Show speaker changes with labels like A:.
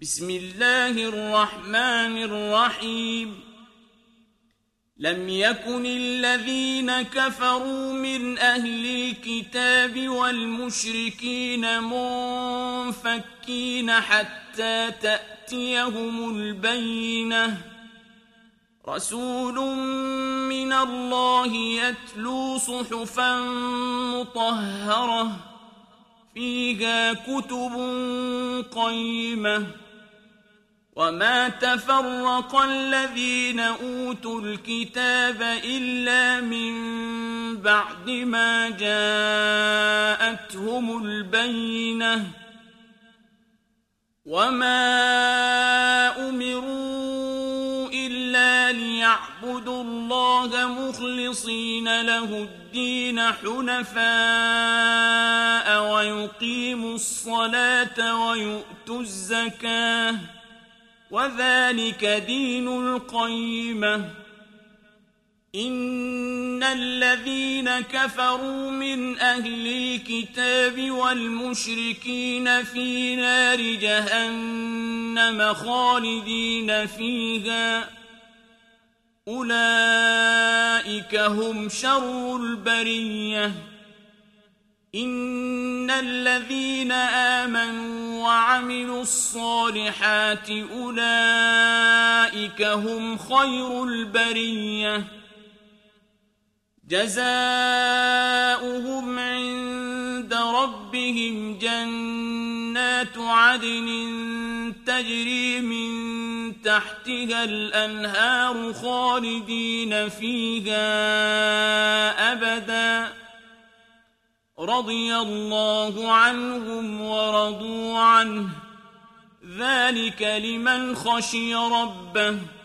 A: بسم الله الرحمن الرحيم لم يكن الذين كفروا من أهل الكتاب والمشركين منفكين حتى تأتيهم البينة رسول من الله يتلو صحفا مطهرة فيها كتب قيمة وما تفرق الذين أوتوا الكتاب إلا من بعد ما جاءتهم البينة وما أمروا إلا ليعبدوا الله مخلصين له الدين حنفاء ويقيموا الصلاة ويؤتوا الزكاة وذلك دين القيمة إن الذين كفروا من أهل الكتاب والمشركين في نار جهنم خالدين فيها أولئك هم شر البرية إن الذين آمنوا وعملوا الصالحات أولئك هم خير البرية جزاؤهم عند ربهم جنات عدن تجري من تحتها الأنهار خالدين فيها أبداً رضي الله عنهم ورضوا عنه ذلك لمن خشي ربه